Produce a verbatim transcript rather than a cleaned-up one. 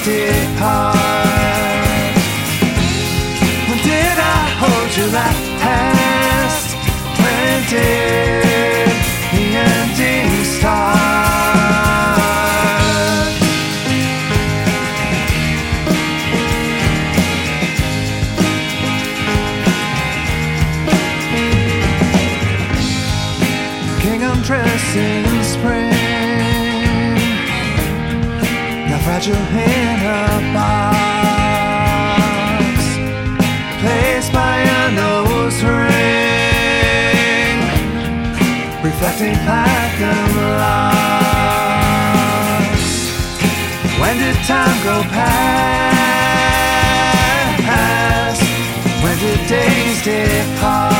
days depart? When did I hold you last? When did the ending start? Gingham dress in spring, now fragile in a box, placed by a nose ring, reflecting platinum loss. When did time go past? When did days depart?